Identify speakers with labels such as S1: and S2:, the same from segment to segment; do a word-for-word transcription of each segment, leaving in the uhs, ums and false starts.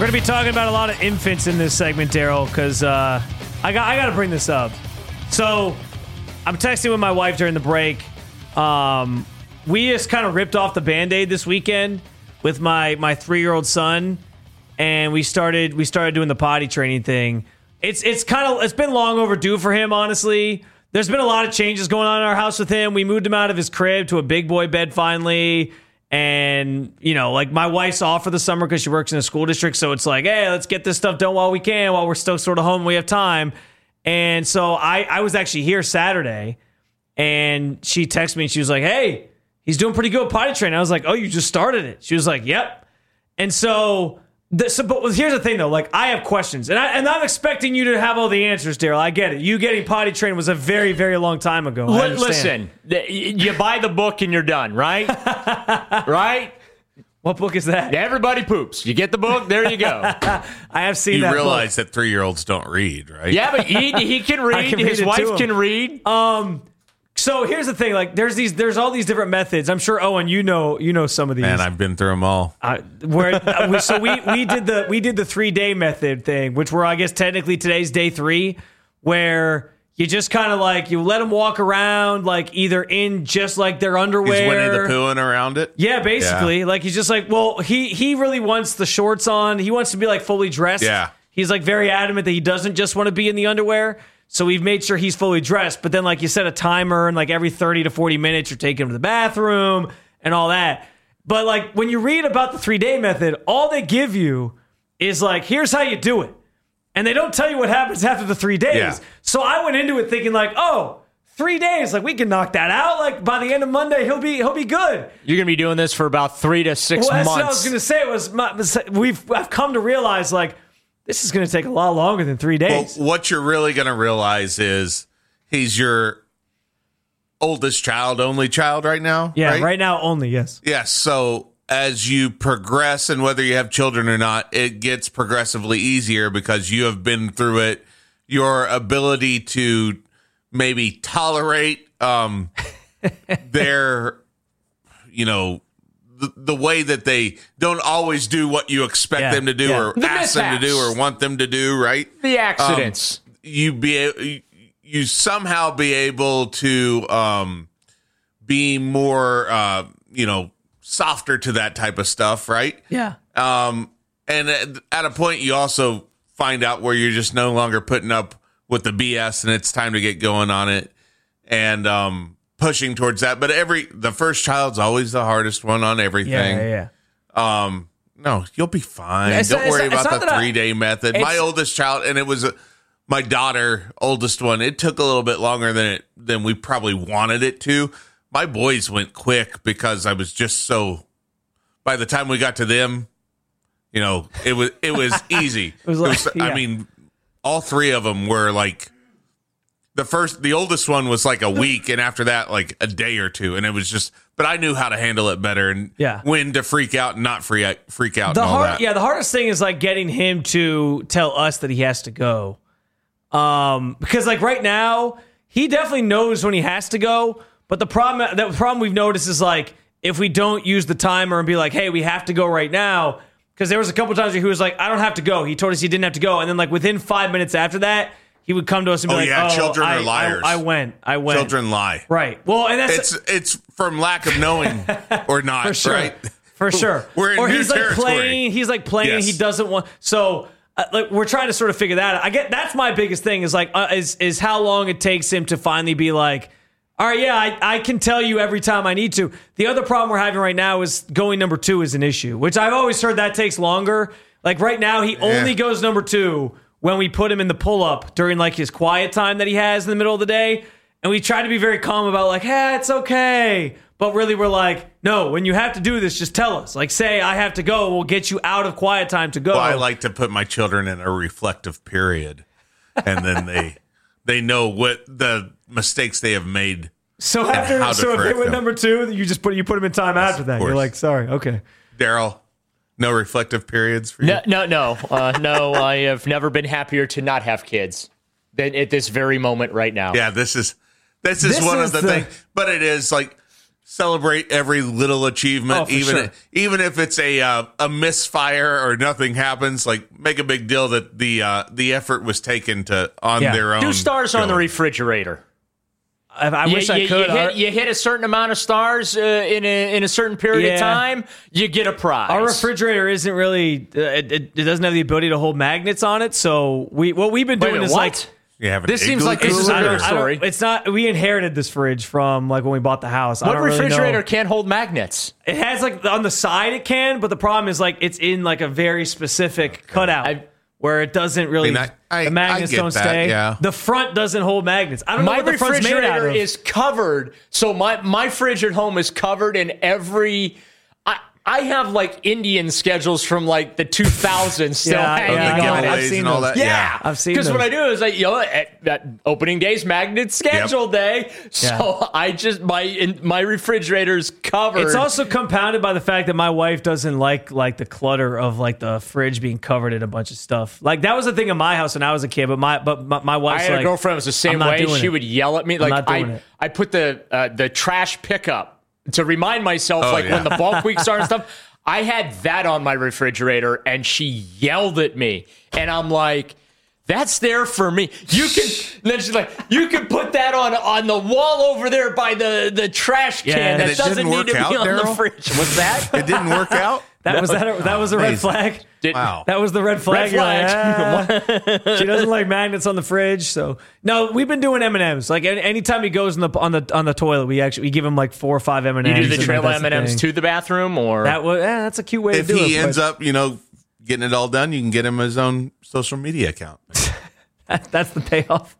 S1: We're going to be talking about a lot of infants in this segment, Daryl, because uh, I got I got to bring this up. So I'm texting with my wife during the break. Um, we just kind of ripped off the Band-Aid this weekend with my my three-year-old son, and we started we started doing the potty training thing. It's it's kind of it's been long overdue for him, honestly. There's been a lot of changes going on in our house with him. We moved him out of his crib to a big boy bed finally. And, you know, like my wife's off for the summer because she works in a school district. So it's like, hey, let's get this stuff done while we can, while we're still sort of home and we have time. And so I, I was actually here Saturday, and she texted me and she was like, hey, he's doing pretty good potty training. I was like, oh, you just started it. She was like, yep. And so, the, so but here's the thing, though. Like, I have questions. And, I, and I'm expecting you to have all the answers, Daryl. I get it. You getting potty trained was a very, very long time ago. I
S2: Listen, you buy the book and you're done, right? Right?
S1: What book is that?
S2: Everybody poops. You get the book, there you go.
S1: I have seen
S3: you
S1: that
S3: You realize
S1: book.
S3: that three-year-olds don't read, right?
S2: Yeah, but he, he can read.
S1: can
S2: His
S1: read
S2: wife can read.
S1: Um... So here's the thing, like there's these, there's all these different methods. I'm sure Owen, you know, you know some of these.
S3: Man, I've been through them all.
S1: Uh, where uh, we, so we we did the we did the three day method thing, which we're I guess technically today's day three, where you just kind of like you let them walk around like either in just like their underwear.
S3: He's Winnie the Poohing around it.
S1: Yeah, basically, yeah. Like he's just like, well, he he really wants the shorts on. He wants to be like fully dressed.
S3: Yeah,
S1: he's like very adamant that he doesn't just want to be in the underwear. So we've made sure he's fully dressed, but then like you set a timer and like every thirty to forty minutes you're taking him to the bathroom and all that. But like when you read about the three-day method, all they give you is like, here's how you do it. And they don't tell you what happens after the three days.
S3: Yeah.
S1: So I went into it thinking like, oh, three days, like we can knock that out. Like by the end of Monday, he'll be he'll be good.
S2: You're gonna be doing this for about three to six
S1: well, that's
S2: months.
S1: What I was gonna say was my, we've I've come to realize like this is going to take a lot longer than three days.
S3: Well, what you're really going to realize is he's your oldest child, only child right now.
S1: Yeah,
S3: right,
S1: right now only, yes.
S3: Yes. So as you progress and whether you have children or not, it gets progressively easier because you have been through it. Your ability to maybe tolerate um, their, you know, The, the way that they don't always do what you expect
S1: yeah,
S3: them to do
S1: yeah.
S3: or
S2: the
S3: ask them to do or want them to do, right?
S2: The accidents.
S3: Um, you be you somehow be able to um, be more, uh, you know, softer to that type of stuff, right?
S1: Yeah.
S3: Um, and at, at a point, you also find out where you're just no longer putting up with the B S and it's time to get going on it. And, um, pushing towards that, but every the first child's always the hardest one on everything.
S1: Yeah, yeah.
S3: Um, no, you'll be fine.
S1: It's
S3: Don't
S1: not-
S3: worry
S1: it's not-
S3: about
S1: it's
S3: the
S1: not that I-
S3: three day method. My
S1: it's-
S3: oldest child, and it was a, my daughter, oldest one. It took a little bit longer than it than we probably wanted it to. My boys went quick because I was just so. By the time we got to them, you know, it was it was easy.
S1: it was like,
S3: it was,
S1: yeah.
S3: I mean, all three of them were like. The first, the oldest one was like a week, and after that, like a day or two, and it was just. But I knew how to handle it better, and
S1: yeah.
S3: when to freak out and not freak out, freak out.
S1: The
S3: and all
S1: hard,
S3: that.
S1: yeah, the hardest thing is like getting him to tell us that he has to go, um, because like right now he definitely knows when he has to go. But the problem, the problem we've noticed is like if we don't use the timer and be like, hey, we have to go right now, because there was a couple times where he was like, I don't have to go. He told us he didn't have to go, and then like within five minutes after that. He would come to us and be
S3: oh,
S1: like,
S3: yeah,
S1: "Oh,
S3: children
S1: I,
S3: are liars.
S1: I, I went. I went.
S3: Children lie.
S1: Right. Well, and that's
S3: it's it's from lack of knowing or not.
S1: for sure.
S3: Right.
S1: For sure.
S3: We're in
S1: or
S3: new
S1: he's like
S3: territory.
S1: playing. He's like playing.
S3: Yes.
S1: He doesn't want. So uh, like we're trying to sort of figure that out. I get that's my biggest thing is like uh, is is how long it takes him to finally be like, all right, yeah, I, I can tell you every time I need to. The other problem we're having right now is going number two is an issue, which I've always heard that takes longer. Like right now, he
S3: Yeah.
S1: only goes number two when we put him in the pull-up during like his quiet time that he has in the middle of the day. And we try to be very calm about like, hey, it's okay. But really we're like, no, when you have to do this, just tell us. Like say I have to go, we'll get you out of quiet time to go.
S3: Well, I like to put my children in a reflective period. And then they they know what the mistakes they have made.
S1: So
S3: and
S1: after
S3: how to
S1: so if they
S3: correct
S1: went
S3: them.
S1: number two, you just put you put them in time
S3: Yes,
S1: after
S3: of
S1: that. You're
S3: course.
S1: like, sorry, okay.
S3: Daryl, no reflective periods for you?
S2: No, no, no, uh, no. I have never been happier to not have kids than at this very moment right now.
S3: Yeah, this is this is
S1: This
S3: one
S1: is
S3: of the,
S1: the-
S3: things. But it is like celebrate every little achievement,
S1: Oh, for
S3: even
S1: sure.
S3: even if it's a uh, a misfire or nothing happens. Like, make a big deal that the uh, the effort was taken to on
S1: Yeah.
S3: their own.
S2: Two stars on the
S3: going.
S2: refrigerator.
S1: I, I
S2: You,
S1: wish I
S2: you-
S1: could.
S2: You
S1: Our-
S2: hit, you hit a certain amount of stars uh, in a in a certain period
S1: Yeah.
S2: of time, you get a prize.
S1: Our refrigerator isn't really. Uh, it, it it doesn't have the ability to hold magnets on it. So we what we've been
S2: Wait a
S1: doing
S2: minute,
S1: is
S2: what?
S1: like.
S3: You have an
S2: This seems
S3: igloo
S2: like this is
S3: cooler?
S2: a
S1: I
S2: real
S1: don't, I don't-
S2: story.
S1: it's not. We inherited this fridge from like when we bought the house. I
S2: What
S1: don't really
S2: refrigerator
S1: know.
S2: can't hold magnets?
S1: It has like on the side it can, but the problem is like it's in like a very specific cutout
S2: I-
S1: where it doesn't really.
S3: I mean, I- I-
S1: the magnets
S3: I get
S1: don't
S3: that,
S1: stay.
S3: yeah.
S1: The front doesn't hold magnets. I don't know
S2: My
S1: what the front's made out
S2: refrigerator
S1: of.
S2: is covered. So my, my fridge at home is covered in every. I, I have like Indian schedules from like the two thousands still
S1: Yeah,
S2: hanging
S1: yeah, I
S3: the
S1: know.
S2: on it.
S1: I've
S3: giveaways
S1: seen
S3: and all
S1: those.
S3: that.
S2: Yeah,
S1: I've seen
S2: Because what
S1: those.
S2: I do is like, you know, at, at opening day's magnet schedule day, so
S1: Yeah.
S2: I just my in, my refrigerator's covered.
S1: It's also compounded by the fact that my wife doesn't like like the clutter of like the fridge being covered in a bunch of stuff. Like that was the thing in my house when I was a kid. But my but my, my
S2: I
S1: wife's
S2: had
S1: like,
S2: a girlfriend who was the same
S1: I'm not
S2: way.
S1: doing
S2: She
S1: it.
S2: would yell at me like
S1: not doing
S2: I
S1: it.
S2: I put the uh, the trash pickup to remind myself
S3: Oh,
S2: like
S3: yeah.
S2: when the bulk weeks are and stuff. I had that on my refrigerator and she yelled at me and I'm like, that's there for me. You can and then she's like, you can put that on on the wall over there by the, the trash can.
S1: Yeah, and
S2: that
S3: it
S2: doesn't
S3: didn't
S2: need
S3: work
S2: to be
S3: out,
S2: on the
S3: Daryl?
S2: fridge. What's that?
S3: It didn't work out.
S1: That was that. A, that was a red
S3: Amazing.
S1: flag.
S2: Did-
S3: Wow.
S1: That was the red flag.
S2: Red
S1: You're like,
S2: flag.
S1: "Ah." She doesn't like magnets on the fridge. So no, we've been doing M and M's. Like any- anytime he goes in the on the on the toilet, we actually we give him like four or five M and M's.
S2: You do the
S1: and
S2: trail
S1: that's
S2: M
S1: the
S2: and M's
S1: thing.
S2: to the bathroom or
S1: That was yeah, that's a cute way
S3: If
S1: to do it.
S3: he ends
S1: but
S3: up, you know, getting it all done, you can get him his own social media account.
S1: that's the payoff.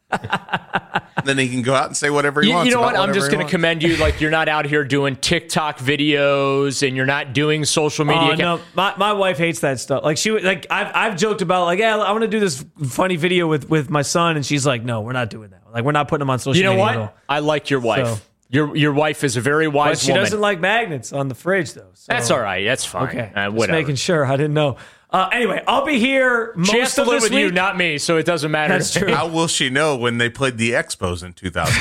S3: Then he can go out and say whatever he
S2: You,
S3: wants.
S2: you know
S3: about
S2: what? I'm
S3: whatever
S2: just
S3: he
S2: going to
S3: wants.
S2: commend you. Like, you're not out here doing TikTok videos and you're not doing social media.
S1: Oh
S2: ca-
S1: no, my, my wife hates that stuff. Like she would like I've I've joked about like yeah I want to do this funny video with with my son and she's like no we're not doing that. Like we're not putting them on social
S2: You know
S1: media at all.
S2: what? I like your wife.
S1: So-
S2: Your your wife is a very
S1: But
S2: wise
S1: she
S2: woman.
S1: doesn't like magnets on the fridge though. So.
S2: That's all right. That's fine.
S1: Okay,
S2: Uh,
S1: just
S2: whatever.
S1: making sure. I didn't know. Uh, anyway, I'll be here most
S2: She has to
S1: of
S2: live
S1: this
S2: with
S1: week.
S2: you, not me, so it doesn't matter.
S1: That's true.
S3: How will she know when they played the Expos in two thousand?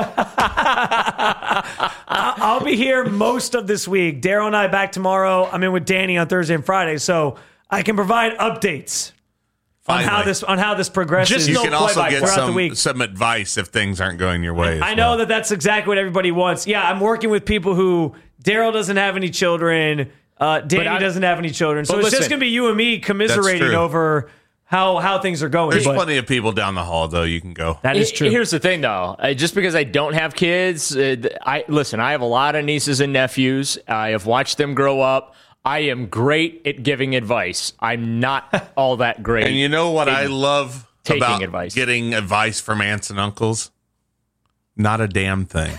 S1: I'll be here most of this week. Daryl and I back tomorrow. I'm in with Danny on Thursday and Friday, so I can provide updates on how
S3: Finally.
S1: this on how this progresses.
S2: Just
S3: You
S2: no
S3: can also
S2: play-by-play
S3: get
S1: throughout the
S3: some,
S1: week.
S3: some advice if things aren't going your way. as
S1: I know
S3: well.
S1: that that's exactly what everybody wants. Yeah, I'm working with people who Daryl doesn't have any children. Uh, Danny
S2: I-
S1: doesn't have any children, so
S2: But
S1: it's just
S2: listen,
S1: going to be you and me commiserating
S3: true.
S1: over how how things are going.
S3: There's
S1: But
S3: plenty of people down the hall, though. You can go.
S1: that is
S2: He-
S1: true.
S2: Here's the thing, though. Uh, just because I don't have kids, uh, th- I listen. I have a lot of nieces and nephews. I have watched them grow up. I am great at giving advice. I'm not all that great.
S3: And you know what I love
S2: taking
S3: about
S2: advice.
S3: getting advice from aunts and uncles? Not a damn thing.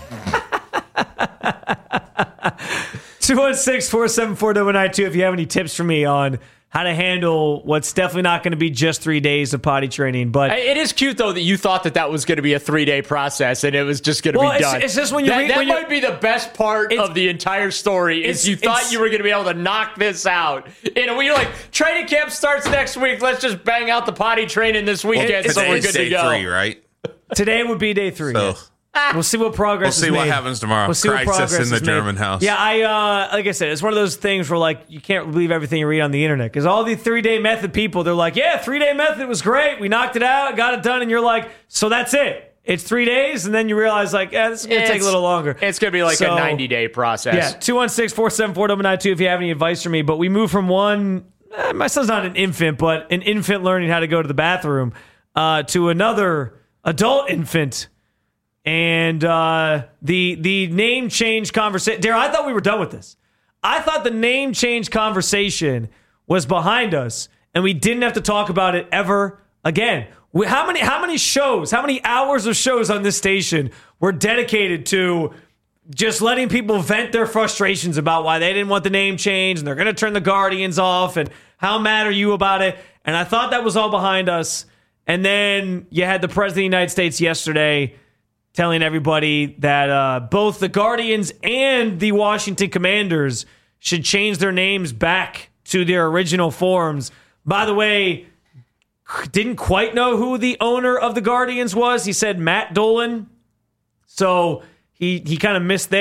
S1: two one six, four seven four, nine nine two if you have any tips for me on how to handle what's definitely not going to be just three days of potty training. But
S2: It is cute, though, that you thought that that was going to be a three-day process and it was just going to
S1: Well,
S2: be
S1: it's-
S2: done.
S1: it's just when you
S2: that,
S1: read-
S2: that
S1: when you-
S2: might be the best part
S1: It's-
S2: of the entire story
S1: it's-
S2: is you thought
S1: it's-
S2: you were going to be able to knock this out. And when you're like, training camp starts next week, let's just bang out the potty training this weekend so we're
S3: Today's
S2: good
S3: day
S2: to go.
S3: three, right?
S1: today would be day three.
S3: So
S1: yes. We'll see what progress
S3: we'll see
S1: is
S3: what
S1: made.
S3: happens tomorrow.
S1: We'll see what
S3: Crisis
S1: progress
S3: in the
S1: is made.
S3: German house.
S1: Yeah, I uh, like I said, it's one of those things where like you can't believe everything you read on the internet because all the three day method people, they're like, yeah, three day method was great. We knocked it out, got it done, and you're like, so that's it. It's three days, and then you realize like, yeah, this is gonna take a
S2: It's-
S1: little longer.
S2: It's going to be like
S1: So-
S2: a ninety-day process.
S1: Yeah, two one six, four seven four, nine nine two if you have any advice for me. But we moved from one, eh, my son's not an infant, but an infant learning how to go to the bathroom, uh, to another adult infant. And uh, the the name change conversation. Darryl, I thought we were done with this. I thought the name change conversation was behind us, and we didn't have to talk about it ever again. We, how many how many shows, how many hours of shows on this station were dedicated to just letting people vent their frustrations about why they didn't want the name change and they're going to turn the Guardians off and how mad are you about it? And I thought that was all behind us. And then you had the President of the United States yesterday telling everybody that uh, both the Guardians and the Washington Commanders should change their names back to their original forms. By the way, didn't quite know who the owner of the Guardians was. He said Matt Dolan. So he he kind of missed there.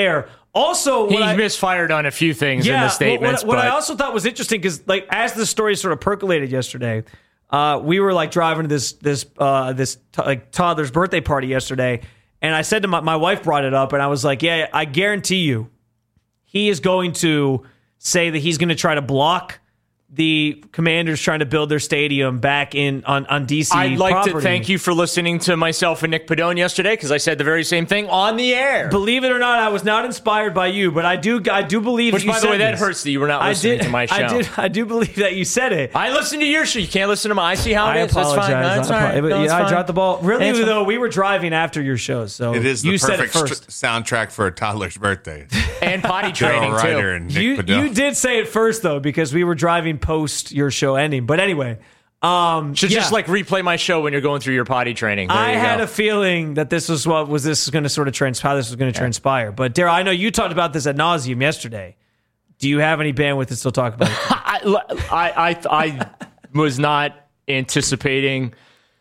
S1: Also,
S2: He
S1: what I,
S2: misfired on a few things in the statements.
S1: What, what, what
S2: but
S1: I also thought was interesting because, like, as the story sort of percolated yesterday, uh, we were like driving to this this uh, this t- like toddler's birthday party yesterday, and I said to my my wife brought it up, and I was like, "Yeah, I guarantee you, he is going to say that he's going to try to block the Commanders trying to build their stadium back in on, on D C
S2: I'd like
S1: property.
S2: to thank you for listening to myself and Nick Padone yesterday because I said the very same thing on the air.
S1: Believe it or not, I was not inspired by you, but I do I do believe
S2: Which,
S1: that you
S2: by the
S1: said
S2: way, that
S1: this.
S2: hurts that you were not
S1: I
S2: listening
S1: did,
S2: to my show.
S1: I did. I do believe that you said it.
S2: I listen to your show. You can't listen to mine. I see how it
S1: I
S2: is. That's
S1: apologize.
S2: fine. No, that's
S1: I,
S2: all right.
S1: apo-
S2: No,
S1: yeah,
S2: it's
S1: I
S2: fine.
S1: dropped the ball. Really,
S2: It's
S1: though, we were driving after your show, so
S3: It is the
S1: you said it
S3: perfect
S1: first.
S3: st- soundtrack for a toddler's birthday.
S2: And potty
S3: Daryl
S2: training,
S3: Ryder
S2: too.
S3: and Nick
S1: You
S3: Padone.
S1: you did say it first though because we were driving post your show ending. But anyway, um,
S2: Should
S1: yeah.
S2: just like replay my show when you're going through your potty training. There
S1: I
S2: you
S1: had
S2: go.
S1: a feeling that this was what was this going to sort of trans how this was going to transpire. But Daryl, I know you talked about this ad nauseum yesterday. Do you have any bandwidth to still talk about it?
S2: I, I, I, I was not anticipating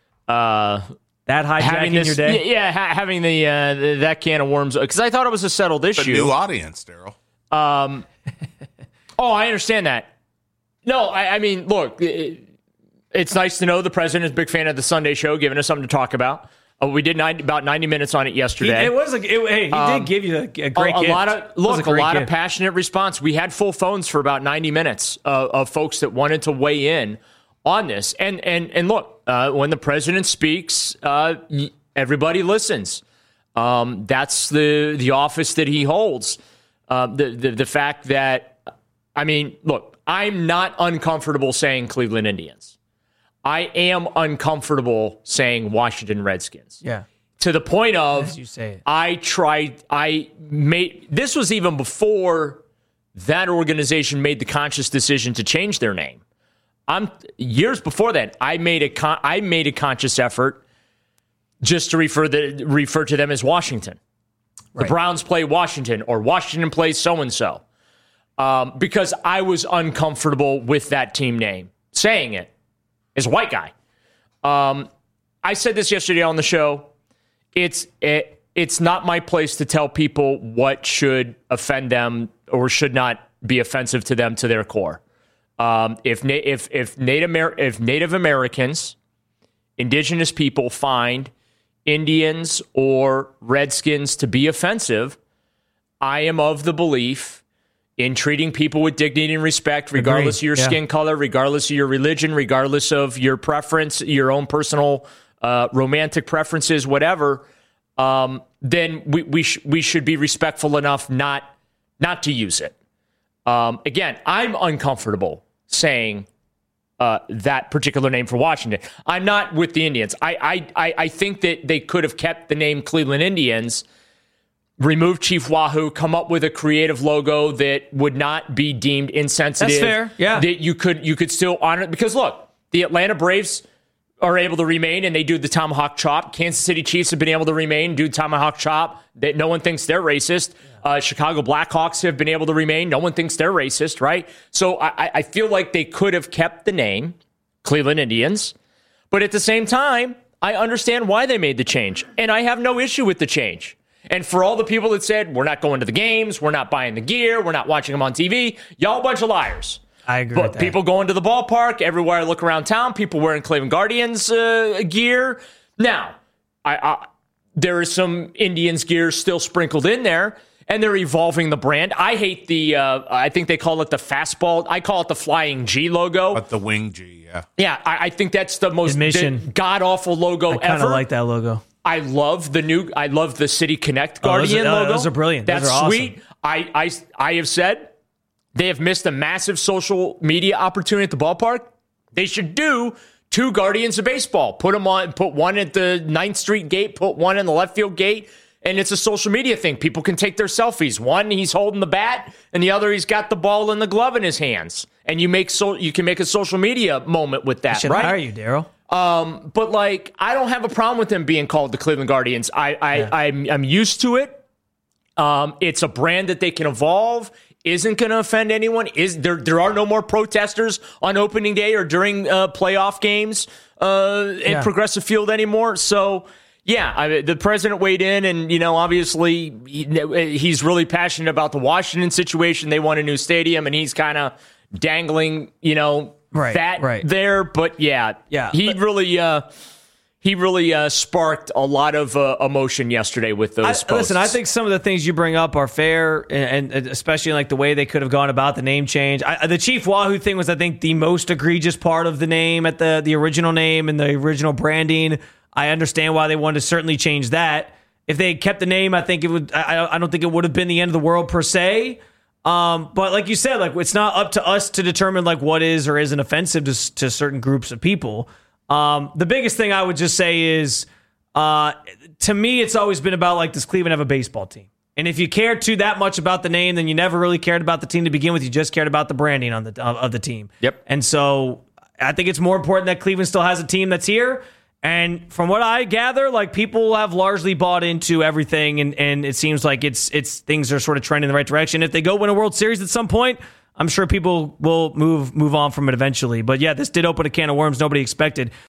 S2: uh,
S1: That
S2: having
S1: hijacking
S2: this.
S1: your day?
S2: Yeah, ha- having the, uh, the that can of worms because I thought it was a settled
S3: a
S2: issue.
S3: new audience, Daryl.
S2: Um, oh, I understand that. No, I, I mean, look, it, it's nice to know the president is a big fan of the Sunday show, giving us something to talk about. Uh, we did ninety, about ninety minutes on it
S1: He,
S2: yesterday.
S1: it was a, it, hey, he
S2: Um,
S1: did give you a, a
S2: a,
S1: great
S2: a
S1: gift.
S2: lot of
S1: It was
S2: look, a,
S1: great
S2: lot of
S1: gift.
S2: passionate response. We had full phones for about ninety minutes uh, of folks that wanted to weigh in on this. And and and look, uh, when the president speaks, uh, y- everybody listens. Um, that's the the office that he holds. Uh, the, the the fact that, I mean, look, I'm not uncomfortable saying Cleveland Indians. I am uncomfortable saying Washington Redskins.
S1: Yeah.
S2: To the point of,
S1: As you say it.
S2: I tried, I made, this was even before that organization made the conscious decision to change their name. I'm years before that, I made a con, I made a conscious effort just to refer the refer to them as Washington. The
S1: Right.
S2: Browns play Washington, or Washington plays so-and-so. Um, because I was uncomfortable with that team name. Saying it as a white guy. Um, I said this yesterday on the show. It's it, it's not my place to tell people what should offend them or should not be offensive to them to their core. Um, if na- if if Native Amer- if Native Americans, indigenous people find Indians or Redskins to be offensive, I am of the belief in treating people with dignity and respect, regardless
S1: Agreed.
S2: of your
S1: Yeah.
S2: skin color, regardless of your religion, regardless of your preference, your own personal uh, romantic preferences, whatever. Um, then we we, sh- we should be respectful enough not not to use it. Um, again, I'm uncomfortable saying uh, that particular name for Washington. I'm not with the Indians. I, I I I think that they could have kept the name Cleveland Indians, remove Chief Wahoo, come up with a creative logo that would not be deemed insensitive.
S1: That's fair, yeah.
S2: That you could you could still honor it. Because look, the Atlanta Braves are able to remain and they do the tomahawk chop. Kansas City Chiefs have been able to remain, do tomahawk chop. That no one thinks they're racist. Uh, Chicago Blackhawks have been able to remain. No one thinks they're racist, right? So I, I feel like they could have kept the name Cleveland Indians. But at the same time, I understand why they made the change. And I have no issue with the change. And for all the people that said, we're not going to the games, we're not buying the gear, we're not watching them on T V, y'all a bunch of liars.
S1: I agree
S2: But
S1: with that.
S2: people going to the ballpark, everywhere I look around town, people wearing Cleveland Guardians uh, gear. Now, I, I, there is some Indians gear still sprinkled in there, and they're evolving the brand. I hate the, uh, I think they call it the fastball. I call it the Flying G logo.
S3: But the wing G, yeah.
S2: Yeah, I, I think that's the most
S1: Admission.
S2: god-awful logo
S1: I kind
S2: ever.
S1: of like that logo.
S2: I love the new. I love the City Connect
S1: Oh, those
S2: Guardian
S1: are- uh,
S2: logo.
S1: those are brilliant. Those
S2: That's
S1: are awesome.
S2: sweet. I, I I have said they have missed a massive social media opportunity at the ballpark. They should do two Guardians of Baseball. Put them on. Put one at the Ninth Street gate. Put one in the left field gate. And it's a social media thing. People can take their selfies. One, he's holding the bat, and the other, he's got the ball and the glove in his hands. And you make so you can make a social media moment with that,
S1: Should
S2: right?
S1: hire you, Daryl.
S2: Um, but like, I don't have a problem with them being called the Cleveland Guardians. I, I,
S1: Yeah.
S2: I'm, I'm used to it. Um, it's a brand that they can evolve. Isn't going to offend anyone. Is there? There are no more protesters on opening day or during uh, playoff games uh, in
S1: Yeah.
S2: Progressive Field anymore. So Yeah, I mean, the president weighed in, and, you know, obviously he, he's really passionate about the Washington situation. They want a new stadium, and he's kind of dangling, you know,
S1: right,
S2: that
S1: right.
S2: there. But, yeah,
S1: yeah
S2: he
S1: but,
S2: really uh, he really uh, sparked a lot of uh, emotion yesterday with those
S1: I,
S2: posts.
S1: Listen, I think some of the things you bring up are fair, and, and especially like the way they could have gone about the name change. I, the Chief Wahoo thing was, I think, the most egregious part of the name at the, the original name and the original branding. I understand why they wanted to certainly change that. If they had kept the name, I think it would. I, I don't think it would have been the end of the world per se. Um, but like you said, like it's not up to us to determine like what is or isn't offensive to, to certain groups of people. Um, the biggest thing I would just say is, uh, to me, it's always been about like, does Cleveland have a baseball team? And if you care too that much about the name, then you never really cared about the team to begin with. You just cared about the branding on the of, of the team.
S2: Yep.
S1: And so I think it's more important that Cleveland still has a team that's here. And from what I gather, like people have largely bought into everything, and, and it seems like it's it's things are sort of trending in the right direction. If they go win a World Series at some point, I'm sure people will move move on from it eventually. But yeah, this did open a can of worms nobody expected.